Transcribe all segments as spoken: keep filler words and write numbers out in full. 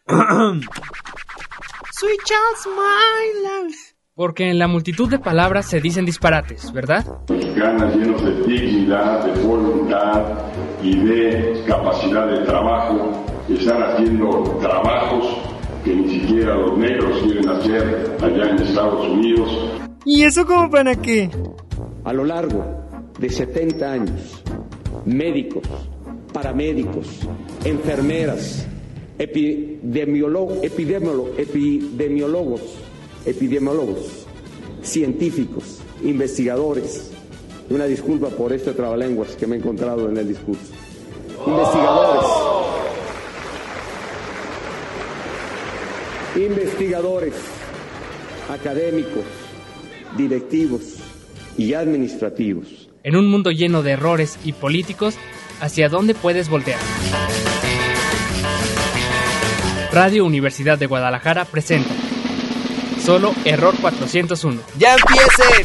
Sweet child's my love. Porque en la multitud de palabras se dicen disparates, ¿verdad? Mexicanas llenos de dignidad, de voluntad y de capacidad de trabajo, están haciendo trabajos que ni siquiera los negros quieren hacer allá en Estados Unidos. ¿Y eso como para qué? A lo largo de setenta años, médicos, paramédicos, enfermeras, epidemiólogos, epidemiólogos, epidemiólogos, epidemiólogos, científicos, investigadores. Una disculpa por este trabalenguas que me he encontrado en el discurso. Investigadores. Investigadores, académicos, directivos y administrativos. En un mundo lleno de errores y políticos, ¿hacia dónde puedes voltear? Radio Universidad de Guadalajara presenta Solo Error cuatrocientos uno. ¡Ya empiecen!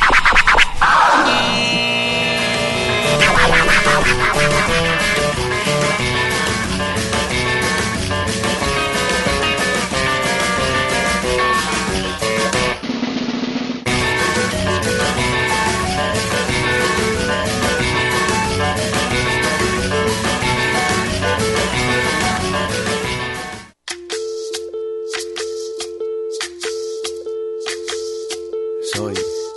Soy,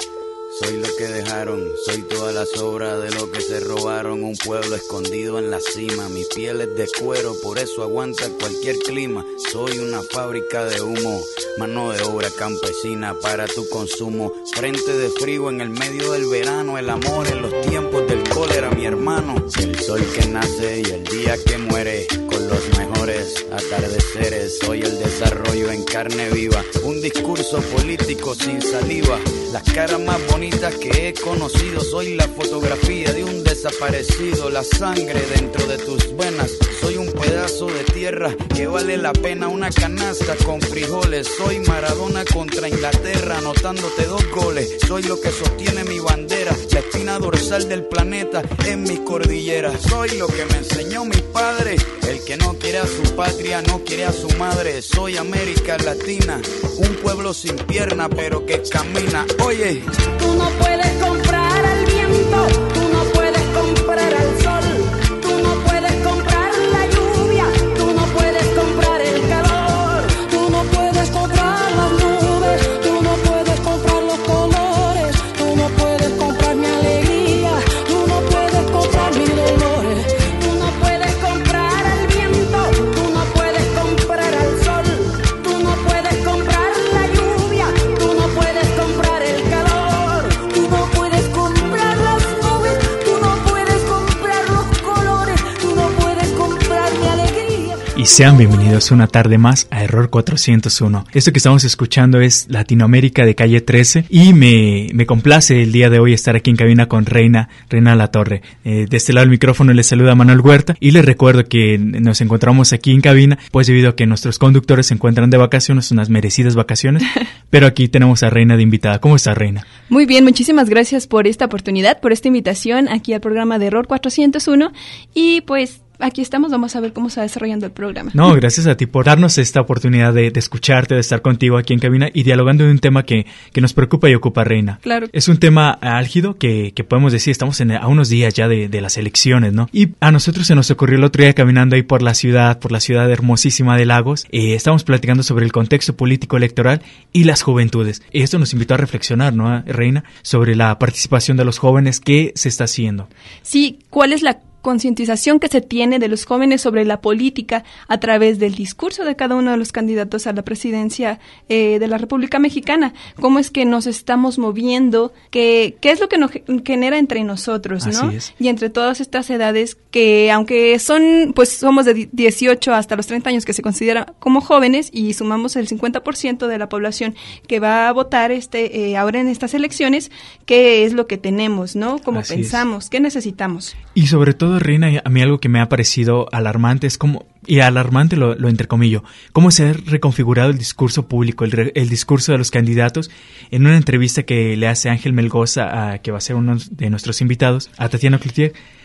soy lo que dejaron, soy toda la sobra de lo que se robaron. Un pueblo escondido en la cima, mi piel es de cuero, por eso aguanta cualquier clima. Soy una fábrica de humo, mano de obra campesina para tu consumo. Frente de frío en el medio del verano, el amor en los tiempos del cólera, mi hermano. El sol que nace y el día que muere, con los mejores atardeceres. Soy el desarrollo en carne viva, un discurso político sin saliva. Las caras más bonitas que he conocido, soy la fotografía de un desaparecido. La sangre dentro de tus venas, soy un pedazo de tierra que vale la pena una canasta con frijoles. Soy Maradona contra Inglaterra, anotándote dos goles. Soy lo que sostiene mi bandera, la espina dorsal del planeta en mis cordilleras. Soy lo que me enseñó mi padre, el que no quiere a su patria, no quiere a su madre. Soy América Latina, un pueblo sin pierna pero que camina. Oye, tú no puedes comprar al viento, tú no puedes comprar al sol, tú no puedes comprar la lluvia, tú no puedes comprar el calor, tú no puedes comprar las nubes, tú no puedes comprar los colores, tú no puedes comprar mi alegría, tú no puedes comprar mis dolores, tú no puedes comprar al viento, tú no puedes comprar al sol, tú no puedes comprar la lluvia, tú no puedes comprar el calor, tú no puedes comprar las nubes, tú no puedes comprar los colores, tú no puedes comprar mi alegría. Y sean bienvenidos una tarde más a Error cuatrocientos uno. Esto que estamos escuchando es Latinoamérica de Calle trece y me, me complace el día de hoy estar aquí en cabina con Reina, Reina Latorre. Eh, de este lado del micrófono les saluda Manuel Huerta y les recuerdo que nos encontramos aquí en cabina pues debido a que nuestros conductores se encuentran de vacaciones, unas merecidas vacaciones, pero aquí tenemos a Reina de invitada. ¿Cómo está, Reina? Muy bien, muchísimas gracias por esta oportunidad, por esta invitación aquí al programa de Error cuatrocientos uno y pues aquí estamos, vamos a ver cómo se va desarrollando el programa. No, gracias a ti por darnos esta oportunidad de, de escucharte, de estar contigo aquí en cabina y dialogando de un tema que, que nos preocupa y ocupa, Reina. Claro. Es un tema álgido que, que podemos decir, estamos en, a unos días ya de, de las elecciones, ¿no? Y a nosotros se nos ocurrió el otro día caminando ahí por la ciudad, por la ciudad hermosísima de Lagos, eh, estábamos platicando sobre el contexto político electoral y las juventudes. Y esto nos invitó a reflexionar, ¿no, Reina? Sobre la participación de los jóvenes, ¿qué se está haciendo? Sí, ¿cuál es la concientización que se tiene de los jóvenes sobre la política a través del discurso de cada uno de los candidatos a la presidencia eh, de la República Mexicana? ¿Cómo es que nos estamos moviendo? ¿Qué, qué es lo que nos genera entre nosotros, ¿no? Así es. Y entre todas estas edades que, aunque son, pues somos de dieciocho hasta los treinta años que se considera como jóvenes y sumamos el cincuenta por ciento de la población que va a votar este eh, ahora en estas elecciones, ¿qué es lo que tenemos, no? ¿Cómo Así pensamos? es. ¿Qué necesitamos? Y sobre todo, Reina, a mí algo que me ha parecido alarmante es como, y alarmante lo, lo entrecomillo, cómo se ha reconfigurado el discurso público, el, re, el discurso de los candidatos. En una entrevista que le hace Ángel Melgoza, a, que va a ser uno de nuestros invitados, a Tatiana Cloutier,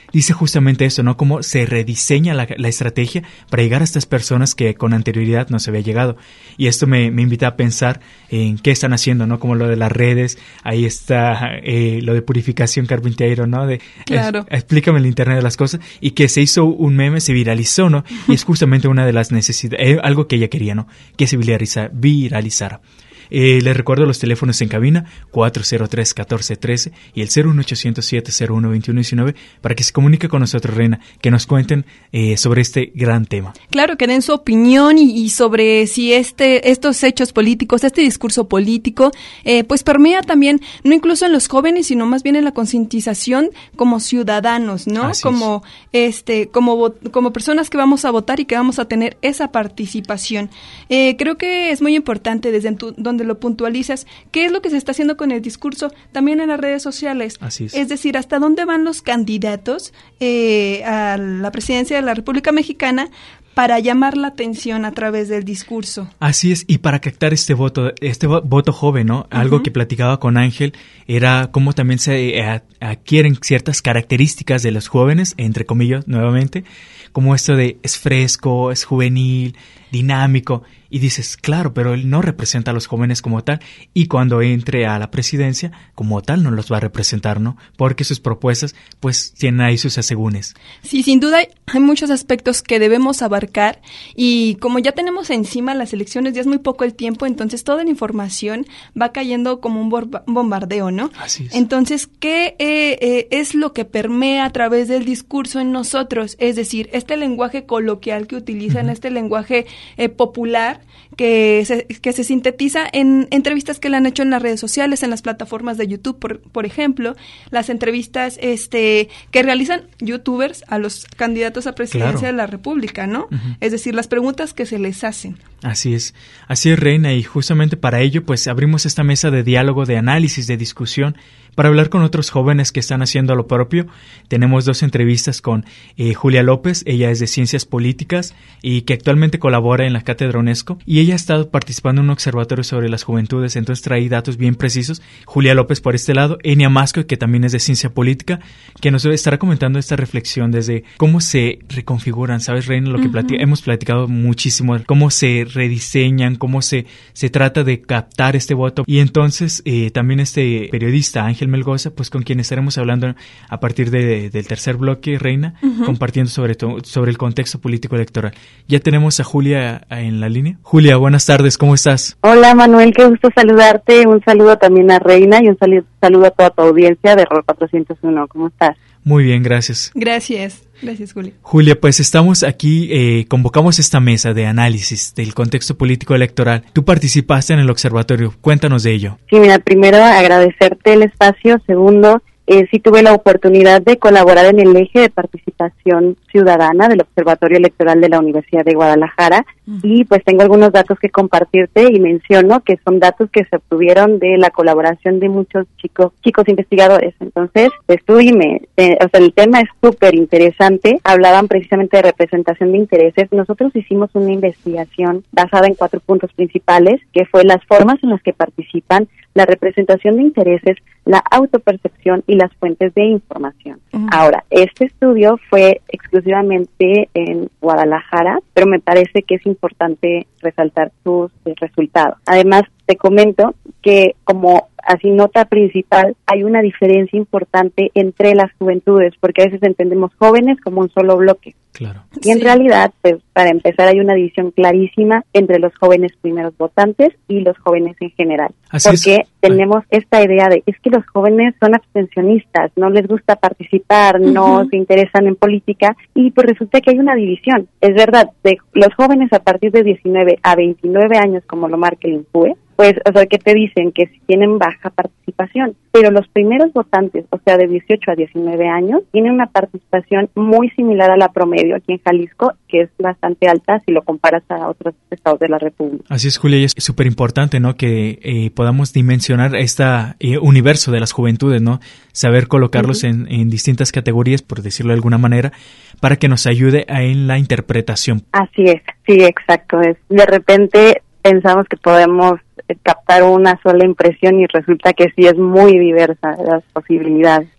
dice justamente eso, ¿no? Cómo se rediseña la, la estrategia para llegar a estas personas que con anterioridad no se había llegado. Y esto me, me invita a pensar en qué están haciendo, ¿no? Como lo de las redes, ahí está eh, lo de purificación carpintero, ¿no? De, claro. es, explícame el internet de las cosas, y que se hizo un meme, se viralizó, ¿no? Y es justamente una de las necesidades, eh, algo que ella quería, ¿no? Que se viralizara. viralizara. Eh, les recuerdo los teléfonos en cabina cuatro cero tres, uno cuatro uno tres y el cero uno ochocientos siete cero uno veintiuno diecinueve para que se comunique con nosotros, Reina, que nos cuenten eh, sobre este gran tema. Claro, que den su opinión y, y sobre si este estos hechos políticos, este discurso político, eh, pues permea también, no incluso en los jóvenes, sino más bien en la concientización como ciudadanos, ¿no? Así como es. este como como personas que vamos a votar y que vamos a tener esa participación. Eh, creo que es muy importante desde tu, donde lo puntualizas, qué es lo que se está haciendo con el discurso también en las redes sociales. Así es. Es decir, hasta dónde van los candidatos eh, a la presidencia de la República Mexicana para llamar la atención a través del discurso. Así es, y para captar este voto, este voto joven, ¿no? Uh-huh. Algo que platicaba con Ángel era cómo también se eh, adquieren ciertas características de los jóvenes, entre comillas, nuevamente, como esto de es fresco, es juvenil, dinámico, y dices, claro, pero él no representa a los jóvenes como tal, y cuando entre a la presidencia, como tal, no los va a representar, ¿no? Porque sus propuestas, pues, tienen ahí sus asegúnes. Sí, sin duda hay muchos aspectos que debemos abarcar, y como ya tenemos encima las elecciones, ya es muy poco el tiempo, entonces toda la información va cayendo como un bombardeo, ¿no? Así es. Entonces, ¿qué eh, eh, es lo que permea a través del discurso en nosotros? Es decir, este lenguaje coloquial que utilizan, uh-huh. este lenguaje eh, popular, que se, que se sintetiza en entrevistas que le han hecho en las redes sociales, en las plataformas de YouTube, por, por ejemplo, las entrevistas este que realizan youtubers a los candidatos a presidencia claro. de la República, ¿no? Uh-huh. Es decir, las preguntas que se les hacen. Así es, así es, Reina, y justamente para ello, pues, abrimos esta mesa de diálogo, de análisis, de discusión, para hablar con otros jóvenes que están haciendo lo propio. Tenemos dos entrevistas con eh, Julia López, ella es de Ciencias Políticas y que actualmente colabora en la Cátedra UNESCO, y ella ha estado participando en un observatorio sobre las juventudes, entonces trae datos bien precisos. Julia López por este lado, Enia Masco, que también es de Ciencia Política, que nos estará comentando esta reflexión desde cómo se reconfiguran, ¿sabes, Reina? Lo que uh-huh. plati- hemos platicado muchísimo, cómo se rediseñan, cómo se, se trata de captar este voto. Y entonces eh, también este periodista Ángel Melgoza, pues con quien estaremos hablando a partir de, del tercer bloque, Reina, uh-huh. compartiendo sobre, to, sobre el contexto político electoral. Ya tenemos a Julia en la línea. Julia, buenas tardes, ¿cómo estás? Hola Manuel, qué gusto saludarte, un saludo también a Reina y un saludo, saludo a toda tu audiencia de Error cuatrocientos uno, ¿cómo estás? Muy bien, gracias. Gracias. Gracias, Julia. Julia, pues estamos aquí, eh, convocamos esta mesa de análisis del contexto político electoral. Tú participaste en el observatorio, cuéntanos de ello. Sí, mira, primero agradecerte el espacio, segundo, eh, sí tuve la oportunidad de colaborar en el eje de participación ciudadana del Observatorio Electoral de la Universidad de Guadalajara, uh-huh. y pues tengo algunos datos que compartirte y menciono que son datos que se obtuvieron de la colaboración de muchos chicos chicos investigadores. Entonces, pues tú y me, eh, o sea, el tema es súper interesante, hablaban precisamente de representación de intereses. Nosotros hicimos una investigación basada en cuatro puntos principales, que fue las formas en las que participan, la representación de intereses, la autopercepción y las fuentes de información. Uh-huh. Ahora, este estudio fue exclusivamente en Guadalajara, pero me parece que es importante resaltar sus eh, resultados. Además, te comento que como así nota principal, hay una diferencia importante entre las juventudes, porque a veces entendemos jóvenes como un solo bloque. Claro. Y en sí. realidad, pues para empezar, hay una división clarísima entre los jóvenes primeros votantes y los jóvenes en general. Así porque es. tenemos esta idea de, es que los jóvenes son abstencionistas, no les gusta participar, uh-huh. no se interesan en política, y pues resulta que hay una división. Es verdad, de los jóvenes a partir de diecinueve a veintinueve años, como lo marca el INPUE, pues, o sea, que te dicen que si tienen baja participación, pero los primeros votantes, o sea, de dieciocho a diecinueve años, tienen una participación muy similar a la promedio aquí en Jalisco, que es bastante alta si lo comparas a otros estados de la República. Así es, Julia, y es súper importante, ¿no?, que eh, podamos dimensionar este eh, universo de las juventudes, ¿no?, saber colocarlos uh-huh. en, en distintas categorías, por decirlo de alguna manera, para que nos ayude a, en la interpretación. Así es, sí, exacto, es. De repente pensamos que podemos captar una sola impresión y resulta que sí es muy diversa las posibilidades.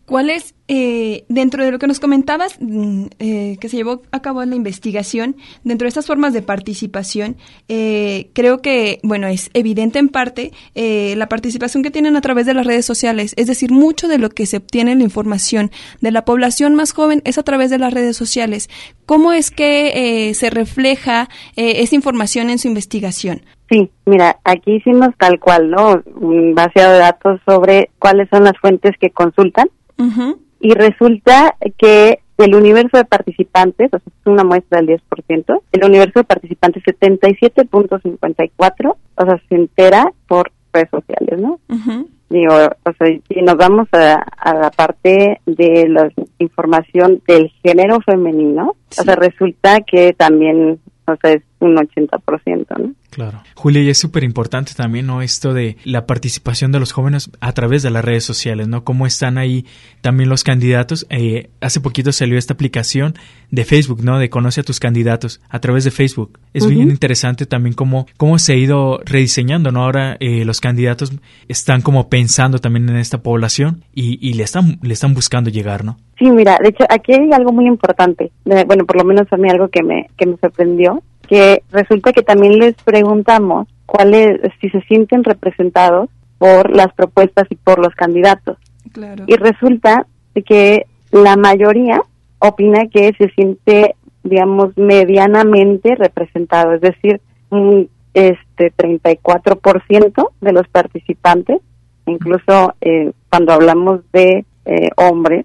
¿Cuál es, eh, dentro de lo que nos comentabas, eh, que se llevó a cabo en la investigación, dentro de estas formas de participación, eh, creo que, bueno, es evidente en parte eh, la participación que tienen a través de las redes sociales, es decir, mucho de lo que se obtiene en la información de la población más joven es a través de las redes sociales. ¿Cómo es que eh, se refleja eh, esa información en su investigación? Sí, mira, aquí hicimos tal cual, ¿no? Un vaciado de datos sobre cuáles son las fuentes que consultan. Uh-huh. Y resulta que del universo de participantes, o sea, es una muestra del diez por ciento, el universo de participantes setenta y siete punto cincuenta y cuatro, o sea, se entera por redes sociales, ¿no? Uh-huh. Digo, o sea, si nos vamos a, a la parte de la información del género femenino, sí. O sea, resulta que también, o sea, es un ochenta por ciento, ¿no? Claro. Julia, y es súper importante también, ¿no? Esto de la participación de los jóvenes a través de las redes sociales, ¿no? Cómo están ahí también los candidatos. Eh, hace poquito salió esta aplicación de Facebook, ¿no? De Conoce a tus candidatos a través de Facebook. Es uh-huh. bien interesante también cómo, cómo se ha ido rediseñando, ¿no? Ahora eh, los candidatos están como pensando también en esta población y, y le están, le están buscando llegar, ¿no? Sí, mira, de hecho, aquí hay algo muy importante. Eh, bueno, por lo menos a mí algo que me, que me sorprendió, que resulta que también les preguntamos cuáles, si se sienten representados por las propuestas y por los candidatos. Claro. Y resulta que la mayoría opina que se siente, digamos, medianamente representado, es decir, un este treinta y cuatro por ciento de los participantes, incluso eh, cuando hablamos de eh, hombres,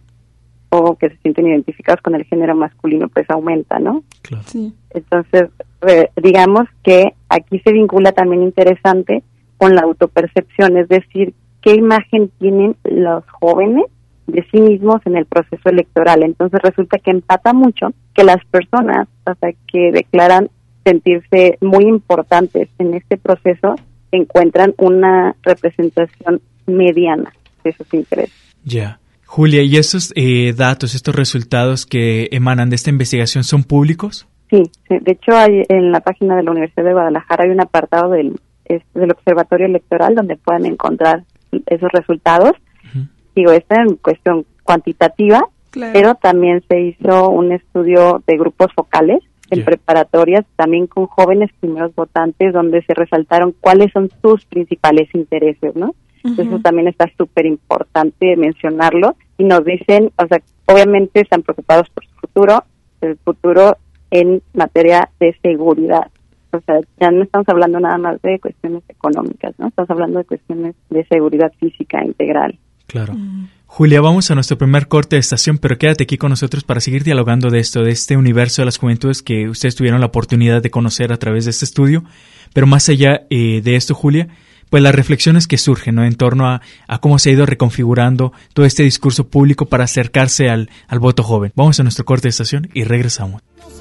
o que se sienten identificados con el género masculino, pues aumenta, ¿no? Claro. Sí. Entonces, eh, digamos que aquí se vincula también interesante con la autopercepción, es decir, qué imagen tienen los jóvenes de sí mismos en el proceso electoral. Entonces resulta que empata mucho que las personas, o sea, que declaran sentirse muy importantes en este proceso, encuentran una representación mediana de sus intereses. Ya. Yeah. Julia, ¿y esos eh, datos, estos resultados que emanan de esta investigación son públicos? Sí, sí, de hecho hay en la página de la Universidad de Guadalajara hay un apartado del, es, del Observatorio Electoral donde pueden encontrar esos resultados. Uh-huh. Digo, esta en cuestión cuantitativa, claro. Pero también se hizo un estudio de grupos focales en yeah. preparatorias, también con jóvenes primeros votantes, donde se resaltaron cuáles son sus principales intereses, ¿no? Entonces, uh-huh. Eso también está súper importante mencionarlo. Y nos dicen, o sea, obviamente están preocupados por su futuro, el futuro en materia de seguridad. O sea, ya no estamos hablando nada más de cuestiones económicas, ¿no? Estamos hablando de cuestiones de seguridad física integral. Claro. Uh-huh. Julia, vamos a nuestro primer corte de estación, pero quédate aquí con nosotros para seguir dialogando de esto, de este universo de las juventudes que ustedes tuvieron la oportunidad de conocer a través de este estudio. Pero más allá eh, de esto, Julia, pues las reflexiones que surgen, ¿no? En torno a, a cómo se ha ido reconfigurando todo este discurso público para acercarse al, al voto joven. Vamos a nuestro corte de estación y regresamos.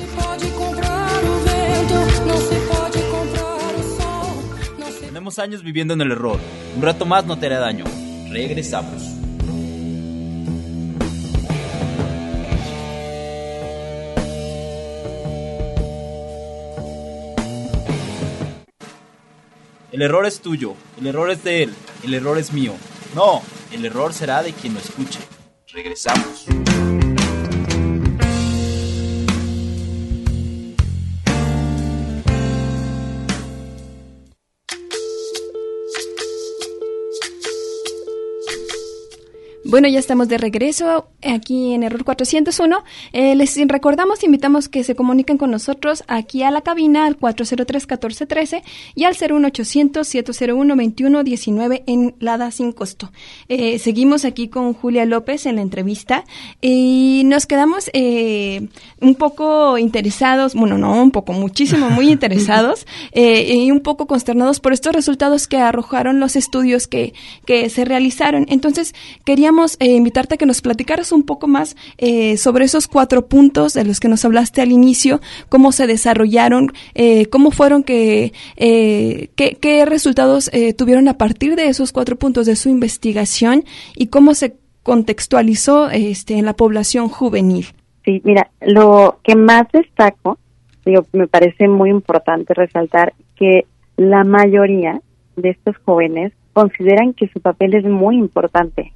Tenemos años viviendo en el error. Un rato más no te hará daño. Regresamos. El error es tuyo, el error es de él, el error es mío. No, el error será de quien lo escuche. Regresamos. Bueno, ya estamos de regreso aquí en Error cuatrocientos uno. Eh, les recordamos, invitamos que se comuniquen con nosotros aquí a la cabina al cuatro cero tres, uno cuatro uno tres y al cero uno ochocientos, siete cero uno, veintiuno diecinueve en Lada sin costo. Eh, seguimos aquí con Julia López en la entrevista y nos quedamos eh, un poco interesados, bueno, no, un poco, muchísimo, muy interesados eh, y un poco consternados por estos resultados que arrojaron los estudios que, que se realizaron. Entonces, queríamos Eh, invitarte a que nos platicaras un poco más eh, sobre esos cuatro puntos de los que nos hablaste al inicio, cómo se desarrollaron, eh, cómo fueron que, eh, qué, qué resultados eh, tuvieron a partir de esos cuatro puntos de su investigación y cómo se contextualizó este, en la población juvenil. Sí, mira, lo que más destaco, digo, me parece muy importante resaltar que la mayoría de estos jóvenes consideran que su papel es muy importante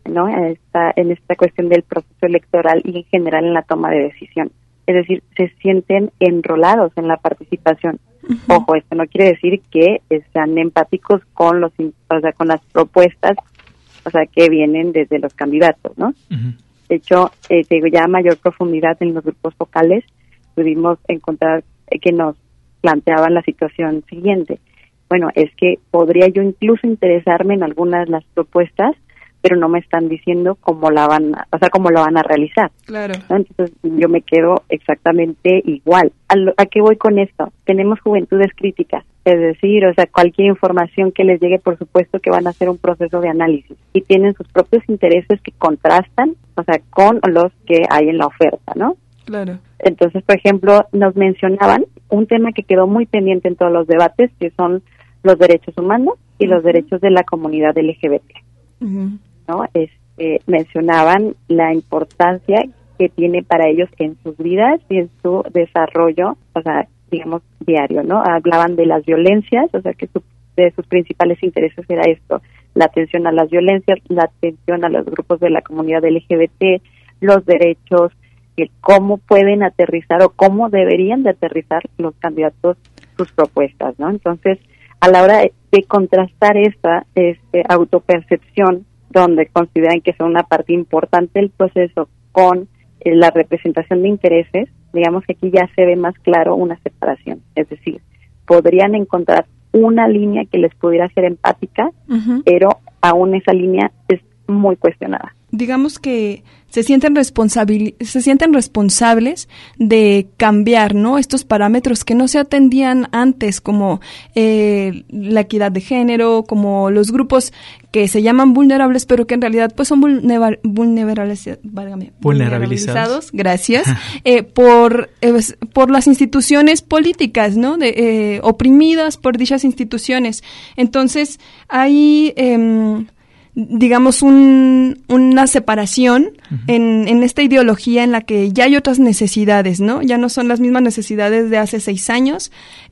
¿no? Está en esta cuestión del proceso electoral y en general en la toma de decisión. Es decir, se sienten enrolados en la participación. Uh-huh. Ojo, esto no quiere decir que sean empáticos con los, o sea, con las propuestas, o sea, que vienen desde los candidatos, ¿no? Uh-huh. De hecho, eh, ya a mayor profundidad en los grupos focales pudimos encontrar eh, que nos planteaban la situación siguiente. Bueno, es que podría yo incluso interesarme en algunas de las propuestas, pero no me están diciendo cómo la van, a, o sea, cómo lo van a realizar. Claro. ¿No? Entonces yo me quedo exactamente igual. ¿A, lo, ¿A qué voy con esto? Tenemos juventudes críticas, es decir, o sea, cualquier información que les llegue, por supuesto que van a hacer un proceso de análisis y tienen sus propios intereses que contrastan, o sea, con los que hay en la oferta, ¿no? Claro. Entonces, por ejemplo, nos mencionaban un tema que quedó muy pendiente en todos los debates, que son los derechos humanos y uh-huh. los derechos de la comunidad L G B T. Uh-huh. ¿No? Este, mencionaban la importancia que tiene para ellos en sus vidas y en su desarrollo, o sea, digamos, diario, ¿no? Hablaban de las violencias, o sea, que su, de sus principales intereses era esto, la atención a las violencias, la atención a los grupos de la comunidad L G B T, los derechos, el cómo pueden aterrizar o cómo deberían de aterrizar los candidatos sus propuestas, ¿no? Entonces, a la hora de, de contrastar esta este, autopercepción, donde consideran que son una parte importante del proceso con eh, la representación de intereses, digamos que aquí ya se ve más claro una separación. Es decir, podrían encontrar una línea que les pudiera ser empática, uh-huh. pero aún esa línea es muy cuestionada. Digamos que se sienten responsabil- se sienten responsables de cambiar, ¿no? Estos parámetros que no se atendían antes, como eh, la equidad de género, como los grupos que se llaman vulnerables, pero que en realidad pues son vulnera- vulnerabilizados, válgame, vulnerabilizados, gracias, eh, por eh, por las instituciones políticas, ¿no? De, eh, oprimidas por dichas instituciones. Entonces hay eh, digamos, un, una separación uh-huh. en, en esta ideología en la que ya hay otras necesidades, ¿no? Ya no son las mismas necesidades de hace seis años,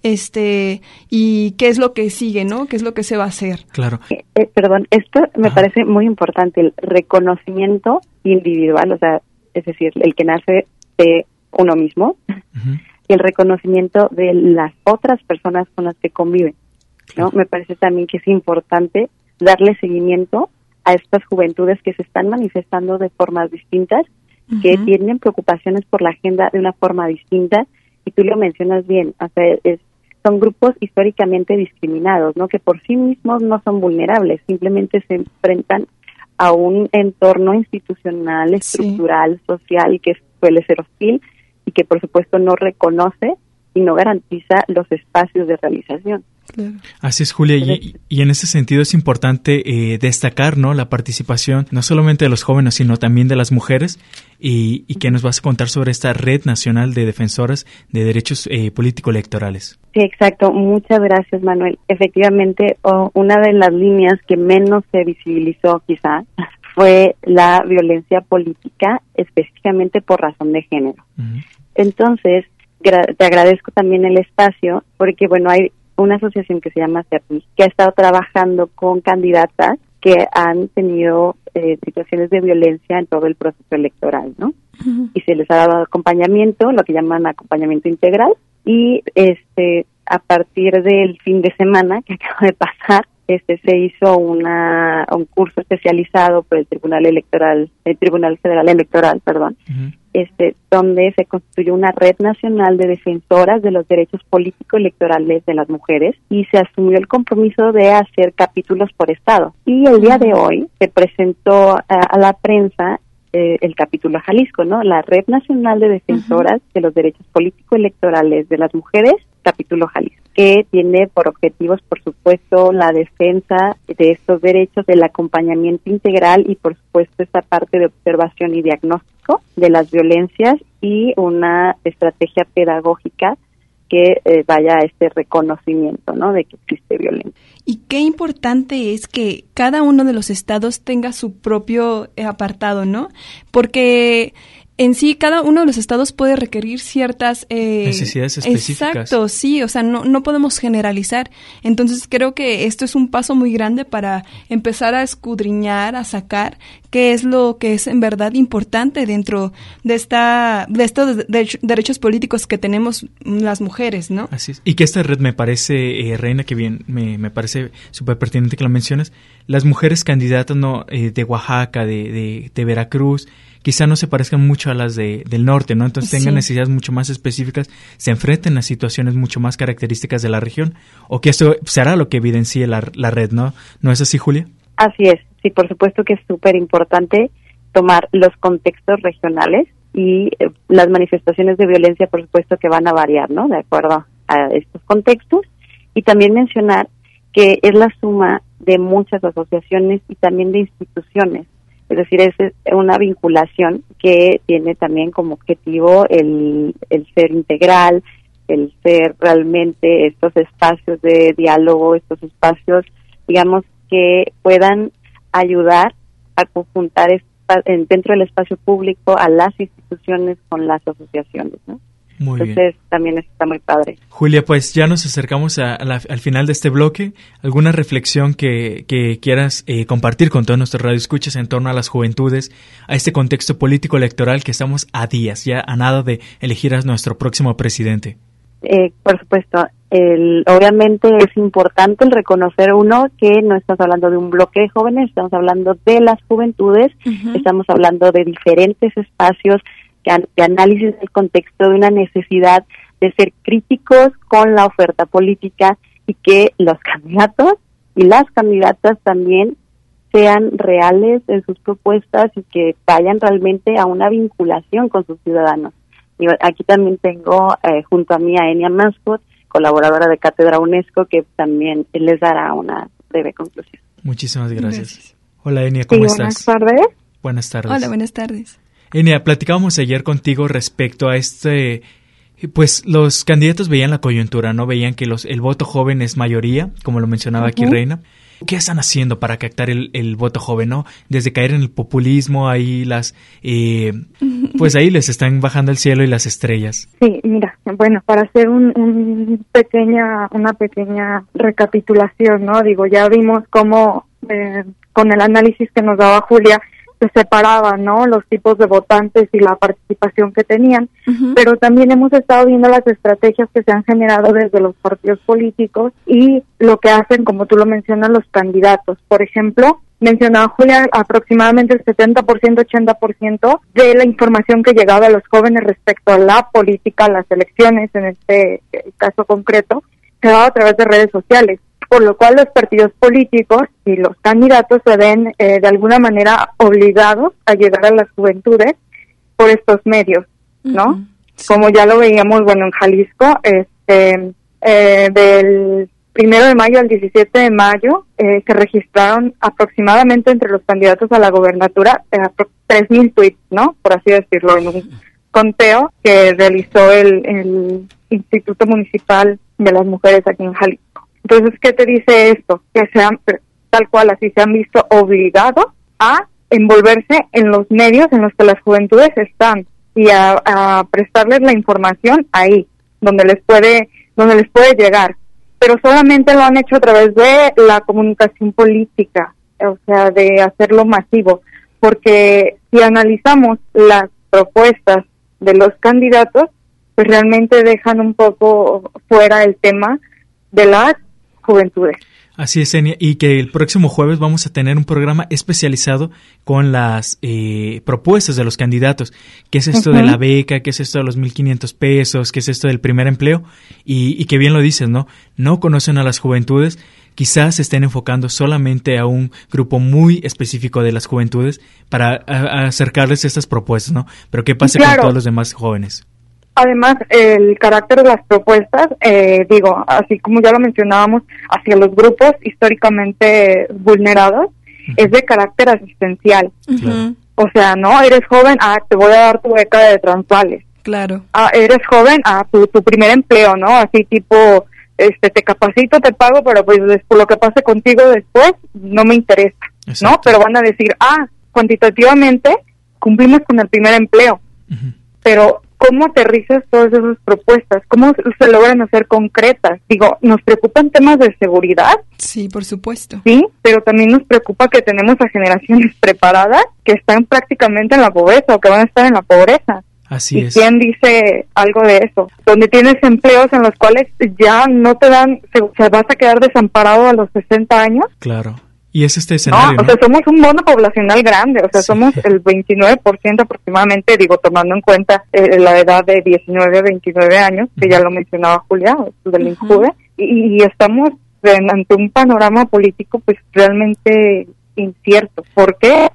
este, y qué es lo que sigue, ¿no? ¿Qué es lo que se va a hacer? Claro. Eh, eh, perdón, esto me Ajá. parece muy importante, el reconocimiento individual, o sea, es decir, el que nace de uno mismo, uh-huh. y el reconocimiento de las otras personas con las que conviven, ¿no? Claro. Me parece también que es importante darle seguimiento a estas juventudes que se están manifestando de formas distintas, uh-huh. que tienen preocupaciones por la agenda de una forma distinta, y tú lo mencionas bien, o sea, es, son grupos históricamente discriminados, ¿no? Que por sí mismos no son vulnerables, simplemente se enfrentan a un entorno institucional, estructural, sí. social, que suele ser hostil y que por supuesto no reconoce y no garantiza los espacios de realización. Claro. Así es, Julia, y, y en ese sentido es importante eh, destacar, ¿no?, la participación no solamente de los jóvenes, sino también de las mujeres, y, y que nos vas a contar sobre esta Red Nacional de Defensoras de Derechos eh, Político-Electorales. Sí, exacto. Muchas gracias, Manuel. Efectivamente, oh, una de las líneas que menos se visibilizó quizá fue la violencia política, específicamente por razón de género. Uh-huh. Entonces, gra- te agradezco también el espacio, porque bueno, hay una asociación que se llama CERNI, que ha estado trabajando con candidatas que han tenido eh, situaciones de violencia en todo el proceso electoral, ¿no? Uh-huh. Y se les ha dado acompañamiento, lo que llaman acompañamiento integral, y este a partir del fin de semana que acaba de pasar, este se hizo una un curso especializado por el Tribunal Electoral, el Tribunal Federal Electoral, perdón, uh-huh. este donde se constituyó una red nacional de defensoras de los derechos político-electorales de las mujeres, y se asumió el compromiso de hacer capítulos por estado. Y el día de hoy se presentó a, a la prensa eh, el capítulo Jalisco, ¿no? La Red Nacional de Defensoras uh-huh. de los Derechos Político-Electorales de las Mujeres, capítulo Jalisco, que tiene por objetivos, por supuesto, la defensa de estos derechos, el acompañamiento integral y, por supuesto, esta parte de observación y diagnóstico de las violencias, y una estrategia pedagógica que eh, vaya a este reconocimiento, ¿no?, de que existe violencia. Y qué importante es que cada uno de los estados tenga su propio apartado, ¿no? Porque en sí, cada uno de los estados puede requerir ciertas eh, necesidades específicas. Exacto, sí, o sea, no, no podemos generalizar. Entonces, creo que esto es un paso muy grande para empezar a escudriñar, a sacar qué es lo que es en verdad importante dentro de esta de estos de- derechos políticos que tenemos las mujeres, ¿no? Así es. Y que esta red me parece, eh, Reina, que bien, me, me parece súper pertinente que lo menciones. Las mujeres candidatas no eh, de Oaxaca, de, de, de Veracruz, quizá no se parezcan mucho a las de, del norte, ¿no? Entonces tengan Sí. necesidades mucho más específicas, se enfrenten a situaciones mucho más características de la región, o que esto será lo que evidencie la, la red, ¿no? ¿No es así, Julia? Así es, sí, por supuesto que es súper importante tomar los contextos regionales y eh, las manifestaciones de violencia, por supuesto que van a variar, ¿no? De acuerdo a estos contextos. Y también mencionar que es la suma de muchas asociaciones y también de instituciones. Es decir, es una vinculación que tiene también como objetivo el, el ser integral, el ser realmente estos espacios de diálogo, estos espacios, digamos, que puedan ayudar a conjuntar espa- en- dentro del espacio público a las instituciones con las asociaciones, ¿no? Muy bien. Entonces también está muy padre. Julia, pues ya nos acercamos a, a la- al final de este bloque. ¿Alguna reflexión que, que quieras eh, compartir con todos nuestros radioescuchas en torno a las juventudes, a este contexto político electoral que estamos a días, ya a nada de elegir a nuestro próximo presidente? Eh, por supuesto, el, obviamente es importante el reconocer, uno, que no estamos hablando de un bloque de jóvenes, estamos hablando de las juventudes, Ujú. estamos hablando de diferentes espacios que an- de análisis del contexto, de una necesidad de ser críticos con la oferta política y que los candidatos y las candidatas también sean reales en sus propuestas y que vayan realmente a una vinculación con sus ciudadanos. Y aquí también tengo eh, junto a mí a Enia Mascot, colaboradora de Cátedra UNESCO, que también les dará una breve conclusión. Muchísimas gracias. Gracias. Hola, Enia, ¿cómo Sí, estás? buenas tardes. Buenas tardes. Hola, buenas tardes. Enia, platicábamos ayer contigo respecto a este, pues los candidatos veían la coyuntura, ¿no? Veían que los el voto joven es mayoría, como lo mencionaba aquí Ujú. Reina. ¿Qué están haciendo para captar el, el voto joven, no? Desde caer en el populismo, ahí las, eh, pues ahí les están bajando el cielo y las estrellas. Sí, mira, bueno, para hacer un, un pequeña, una pequeña recapitulación, ¿no? Digo, ya vimos cómo eh, con el análisis que nos daba Julia se separaban, ¿no? Los tipos de votantes y la participación que tenían, Ujú. pero también hemos estado viendo las estrategias que se han generado desde los partidos políticos y lo que hacen, como tú lo mencionas, los candidatos. Por ejemplo, mencionaba Julia, aproximadamente el setenta por ciento, ochenta por ciento de la información que llegaba a los jóvenes respecto a la política, a las elecciones, en este caso concreto, se daba a través de redes sociales, por lo cual los partidos políticos y los candidatos se ven eh, de alguna manera obligados a llegar a las juventudes por estos medios, ¿no? Ujú. Sí. Como ya lo veíamos, bueno, en Jalisco, este, eh, del primero de mayo al diecisiete de mayo, eh, se registraron aproximadamente entre los candidatos a la gobernatura eh, tres mil tweets, ¿no? Por así decirlo, en un conteo que realizó el, el Instituto Municipal de las Mujeres aquí en Jalisco. Entonces, ¿qué te dice esto? Que sean, tal cual, así se han visto obligados a envolverse en los medios en los que las juventudes están y a, a prestarles la información ahí, donde les puede, donde les puede llegar. Pero solamente lo han hecho a través de la comunicación política, o sea, de hacerlo masivo, porque si analizamos las propuestas de los candidatos, pues realmente dejan un poco fuera el tema de las juventudes. Así es, Enia, y que el próximo jueves vamos a tener un programa especializado con las eh, propuestas de los candidatos. ¿Qué es esto uh-huh. de la beca? ¿Qué es esto de los mil quinientos pesos? ¿Qué es esto del primer empleo? Y, y que bien lo dices, ¿no? No conocen a las juventudes, quizás se estén enfocando solamente a un grupo muy específico de las juventudes para a, a acercarles estas propuestas, ¿no? Pero ¿qué pasa claro. con todos los demás jóvenes? Además, el carácter de las propuestas, eh, digo, así como ya lo mencionábamos, hacia los grupos históricamente vulnerados, uh-huh. es de carácter asistencial. Uh-huh. O sea, no, eres joven, ah, te voy a dar tu beca de Transvales. Claro. Ah, eres joven, ah, tu, tu primer empleo, ¿no? Así tipo, este, te capacito, te pago, pero pues por lo que pase contigo después, no me interesa, Exacto. ¿no? Pero van a decir, ah, cuantitativamente cumplimos con el primer empleo. Uh-huh. Pero ¿cómo aterrizas todas esas propuestas? ¿Cómo se logran hacer concretas? Digo, ¿nos preocupan temas de seguridad? Sí, por supuesto. Sí, pero también nos preocupa que tenemos a generaciones preparadas que están prácticamente en la pobreza o que van a estar en la pobreza. Así ¿Y es. quién dice algo de eso? Donde tienes empleos en los cuales ya no te dan, se, se vas a quedar desamparado a los sesenta años. Claro. Y es este escenario, No, o ¿no? sea, somos un mono poblacional grande, o sea, sí. Somos el veintinueve por ciento aproximadamente, digo, tomando en cuenta eh, la edad de diecinueve a veintinueve años, que uh-huh. ya lo mencionaba Julia, del INJUVE, uh-huh. y, y estamos en, ante un panorama político pues realmente incierto. ¿Por qué?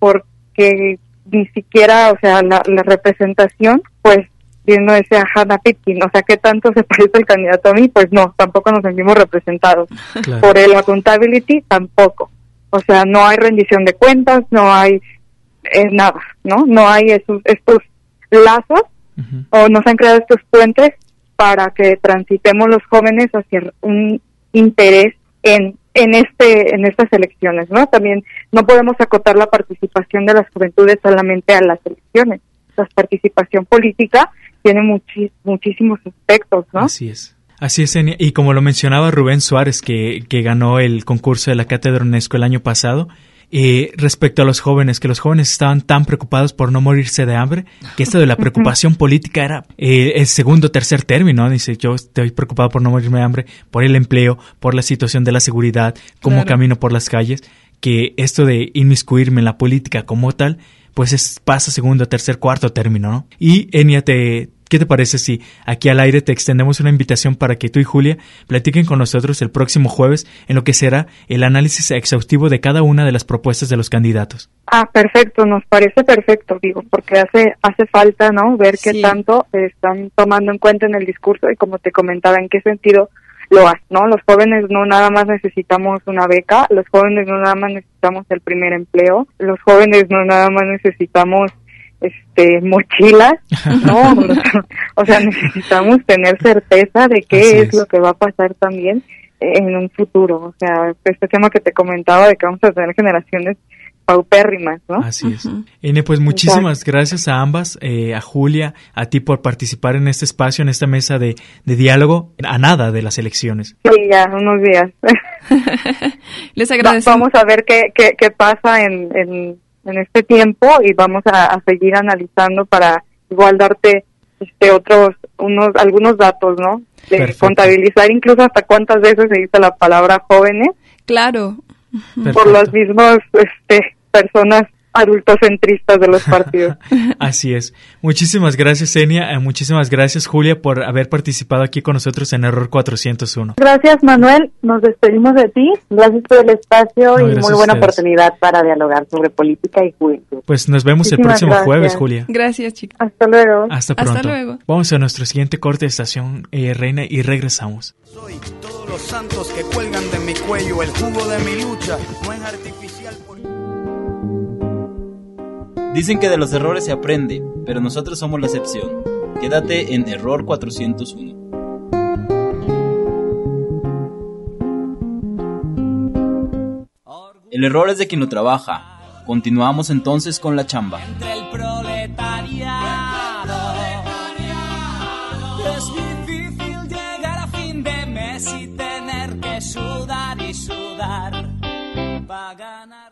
Porque ni siquiera, o sea, la, la representación, pues, viendo ese a Hannah Pitkin, o sea, ¿qué tanto se parece el candidato a mí? Pues no, tampoco nos sentimos representados. Claro. Por el accountability, tampoco. O sea, no hay rendición de cuentas, no hay eh, nada, ¿no? No hay esos, estos lazos, uh-huh. o no se han creado estos puentes para que transitemos los jóvenes hacia un interés en en este en estas elecciones, ¿no? También no podemos acotar la participación de las juventudes solamente a las elecciones. La participación política tiene muchis, muchísimos aspectos, ¿no? Así es. Así es, Enia. Y como lo mencionaba Rubén Suárez, que, que ganó el concurso de la Cátedra UNESCO el año pasado, eh, respecto a los jóvenes, que los jóvenes estaban tan preocupados por no morirse de hambre, que esto de la preocupación política era eh, el segundo o tercer término, ¿no? Dice, yo estoy preocupado por no morirme de hambre, por el empleo, por la situación de la seguridad, cómo claro. camino por las calles, que esto de inmiscuirme en la política como tal, pues es, pasa segundo, tercer, cuarto término, ¿no? Y Enia, te, ¿qué te parece si aquí al aire te extendemos una invitación para que tú y Julia platiquen con nosotros el próximo jueves en lo que será el análisis exhaustivo de cada una de las propuestas de los candidatos? Ah, perfecto, nos parece perfecto, digo, porque hace hace falta, ¿no? Ver qué sí. tanto están tomando en cuenta en el discurso y, como te comentaba, en qué sentido lo hacen, ¿no? Los jóvenes no nada más necesitamos una beca, los jóvenes no nada más necesitamos el primer empleo, los jóvenes no nada más necesitamos este mochilas, ¿no? O sea, necesitamos tener certeza de qué es, es lo que va a pasar también en un futuro. O sea, este tema que te comentaba de que vamos a tener generaciones paupérrimas, ¿no? Así es. Uh-huh. Ene, pues muchísimas Exacto. gracias a ambas, eh, a Julia, a ti por participar en este espacio, en esta mesa de, de diálogo, a nada de las elecciones. Sí, ya, unos días. Les agradezco. Vamos a ver qué, qué, qué pasa en, en, en este tiempo y vamos a, a seguir analizando para igual darte este otros, unos, algunos datos, ¿no? De Perfecto. Contabilizar incluso hasta cuántas veces se dice la palabra jóvenes. Claro. Perfecto. Por los mismos este, personas adultocentristas de los partidos. Así es. Muchísimas gracias, Enia. Eh, muchísimas gracias, Julia, por haber participado aquí con nosotros en Error cuatrocientos uno. Gracias, Manuel. Nos despedimos de ti. Gracias por el espacio no, y muy buena oportunidad para dialogar sobre política y juventud. Pues nos vemos Muchísimas el próximo gracias. Jueves, Julia. Gracias, chicas. Hasta luego. Hasta pronto. Hasta luego. Vamos a nuestro siguiente corte de estación, eh, Reina, y regresamos. Soy todos los santos que cuelgan de mi cuello. El jugo de mi lucha no es artificial. Por... Dicen que de los errores se aprende, pero nosotros somos la excepción. Quédate en Error cuatrocientos uno. El error es de quien lo trabaja. Continuamos entonces con la chamba. Entre el proletariado es difícil llegar a fin de mes y tener que sudar y sudar para ganar.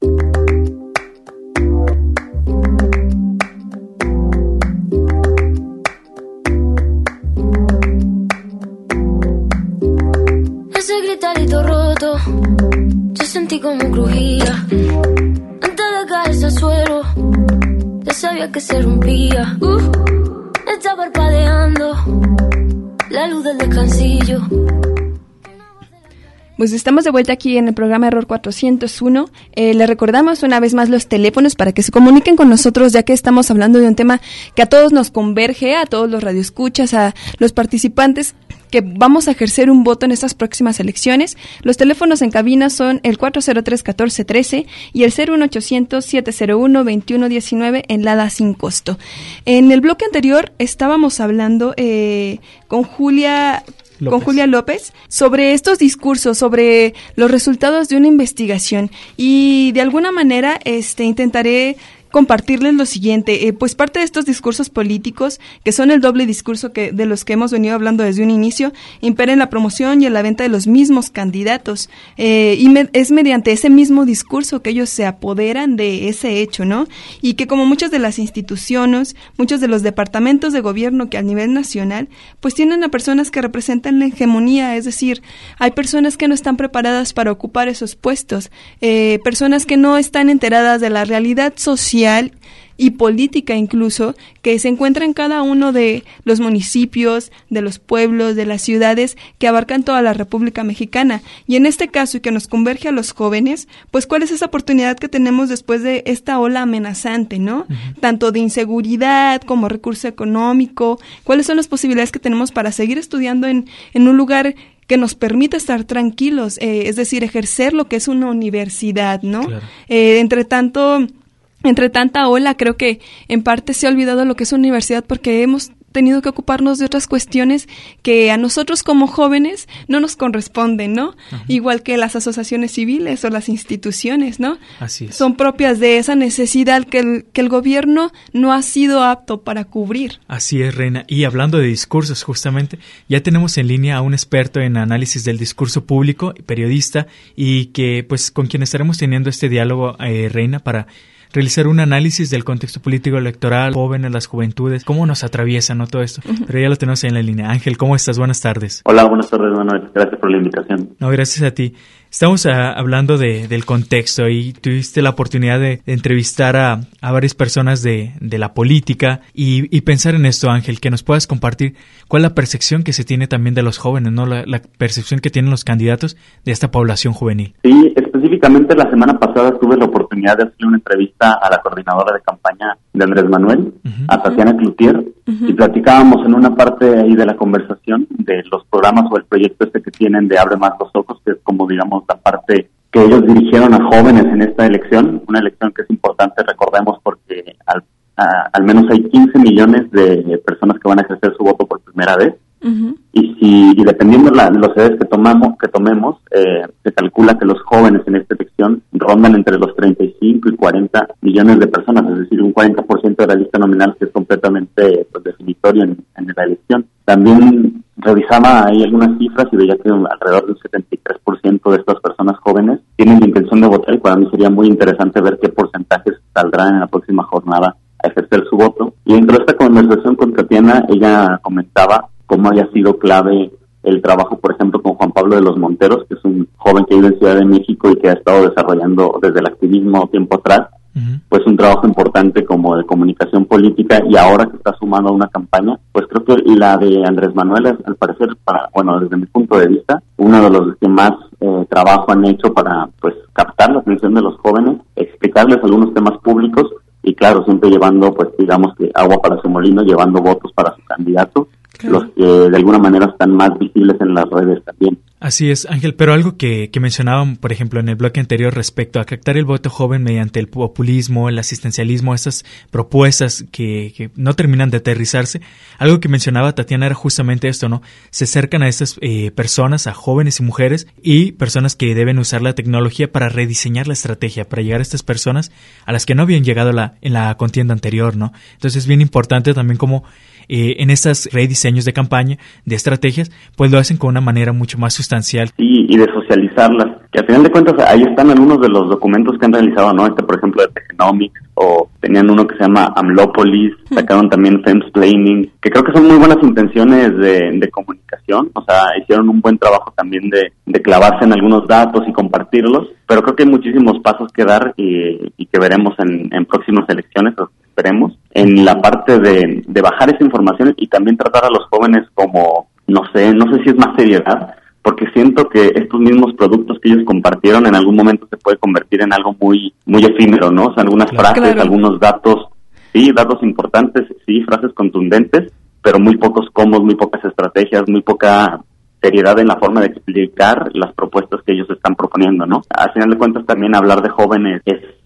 Ese gritarito roto, yo sentí como crujía. Antes de caerse al suelo, ya sabía que se rompía. Uh, está parpadeando la luz del descansillo. Pues estamos de vuelta aquí en el programa Error cuatrocientos uno. Eh, les recordamos una vez más los teléfonos para que se comuniquen con nosotros, ya que estamos hablando de un tema que a todos nos converge, a todos los radioescuchas, a los participantes que vamos a ejercer un voto en estas próximas elecciones. Los teléfonos en cabina son el cuatro cero tres, uno cuatro uno tres y el cero uno ochocientos, siete cero uno, veintiuno diecinueve en Lada sin costo. En el bloque anterior estábamos hablando eh, con Julia... López. Con Julia López, sobre estos discursos, sobre los resultados de una investigación, y de alguna manera este intentaré compartirles lo siguiente, eh, pues parte de estos discursos políticos, que son el doble discurso que de los que hemos venido hablando desde un inicio, impera en la promoción y en la venta de los mismos candidatos, eh, y me, es mediante ese mismo discurso que ellos se apoderan de ese hecho, ¿no? Y que como muchas de las instituciones, muchos de los departamentos de gobierno que a nivel nacional, pues tienen a personas que representan la hegemonía, es decir, hay personas que no están preparadas para ocupar esos puestos, eh, personas que no están enteradas de la realidad social y política incluso, que se encuentra en cada uno de los municipios, de los pueblos, de las ciudades que abarcan toda la República Mexicana. Y en este caso, y que nos converge a los jóvenes, pues ¿cuál es esa oportunidad que tenemos después de esta ola amenazante, ¿no? Uh-huh. Tanto de inseguridad como recurso económico, ¿cuáles son las posibilidades que tenemos para seguir estudiando en, en un lugar que nos permita estar tranquilos, eh, es decir, ejercer lo que es una universidad, ¿no? Claro. Eh, entre tanto... Entre tanta ola, creo que en parte se ha olvidado lo que es universidad porque hemos tenido que ocuparnos de otras cuestiones que a nosotros como jóvenes no nos corresponden, ¿no? Uh-huh. Igual que las asociaciones civiles o las instituciones, ¿no? Así es. Son propias de esa necesidad que el, que el gobierno no ha sido apto para cubrir. Así es, Reina. Y hablando de discursos, justamente, ya tenemos en línea a un experto en análisis del discurso público, periodista, y que, pues, con quien estaremos teniendo este diálogo, eh, Reina, para realizar un análisis del contexto político electoral, jóvenes, las juventudes, cómo nos atraviesa, ¿no? Todo esto. Uh-huh. Pero ya lo tenemos en la línea. Ángel, ¿cómo estás? Buenas tardes. Hola, buenas tardes, Manuel. Gracias por la invitación. No, gracias a ti. Estamos a, hablando de, del contexto y tuviste la oportunidad de, de entrevistar a, a varias personas de, de la política y, y pensar en esto, Ángel, que nos puedas compartir cuál es la percepción que se tiene también de los jóvenes, ¿no? La, la percepción que tienen los candidatos de esta población juvenil. Sí, específicamente la semana pasada tuve la oportunidad de hacer una entrevista a la coordinadora de campaña de Andrés Manuel, uh-huh. a Tatiana Cloutier, uh-huh. y platicábamos en una parte ahí de la conversación de los programas o el proyecto este que tienen de Abre Más los Ojos, que es como, digamos, la parte que ellos dirigieron a jóvenes en esta elección, una elección que es importante, recordemos, porque al, a, al menos hay quince millones de personas que van a ejercer su voto por primera vez. Uh-huh. Y si y dependiendo de la, los edades que tomamos que tomemos eh, se calcula que los jóvenes en esta elección rondan entre los treinta y cinco y cuarenta millones de personas, es decir, un cuarenta por ciento de la lista nominal, que es completamente pues, definitorio en, en la elección. También revisaba ahí algunas cifras y veía que alrededor del setenta y tres por ciento de estas personas jóvenes tienen la intención de votar, y para mí sería muy interesante ver qué porcentajes saldrán en la próxima jornada a ejercer su voto. Y dentro de esta conversación con Tatiana, ella comentaba cómo había sido clave el trabajo, por ejemplo, con Juan Pablo de los Monteros, que es un joven que vive en Ciudad de México y que ha estado desarrollando desde el activismo tiempo atrás, uh-huh. pues un trabajo importante como de comunicación política, y ahora que está sumando a una campaña, pues creo que la de Andrés Manuel es, al parecer, para, bueno, desde mi punto de vista, uno de los que más eh, trabajo han hecho para, pues, captar la atención de los jóvenes, explicarles algunos temas públicos, y claro, siempre llevando, pues, digamos que agua para su molino, llevando votos para su candidato, claro. Los que de alguna manera están más visibles en las redes también. Así es, Ángel, pero algo que, que mencionaban, por ejemplo, en el bloque anterior respecto a captar el voto joven mediante el populismo, el asistencialismo, estas propuestas que, que no terminan de aterrizarse, algo que mencionaba Tatiana era justamente esto, ¿no? Se acercan a estas eh, personas, a jóvenes y mujeres, y personas que deben usar la tecnología para rediseñar la estrategia, para llegar a estas personas a las que no habían llegado la, en la contienda anterior, ¿no? Entonces es bien importante también como eh, en estos rediseños de campaña, de estrategias, pues lo hacen con una manera mucho más sustancial. Sí, y de socializarlas, que al final de cuentas ahí están algunos de los documentos que han realizado, ¿no? Este, por ejemplo, de Tegenomics, o tenían uno que se llama Amlópolis, sacaron también Femsplaining, que creo que son muy buenas intenciones de, de comunicación, o sea, hicieron un buen trabajo también de, de clavarse en algunos datos y compartirlos, pero creo que hay muchísimos pasos que dar y, y que veremos en, en próximas elecciones, esperemos, en la parte de, de bajar esa información y también tratar a los jóvenes como, no sé, no sé si es más seriedad, porque siento que estos mismos productos que ellos compartieron en algún momento se puede convertir en algo muy muy efímero, ¿no? O sea, algunas claro, frases, claro. algunos datos, sí, datos importantes, sí, frases contundentes, pero muy pocos combos, muy pocas estrategias, muy poca seriedad en la forma de explicar las propuestas que ellos están proponiendo, ¿no? Al final de cuentas también hablar de jóvenes es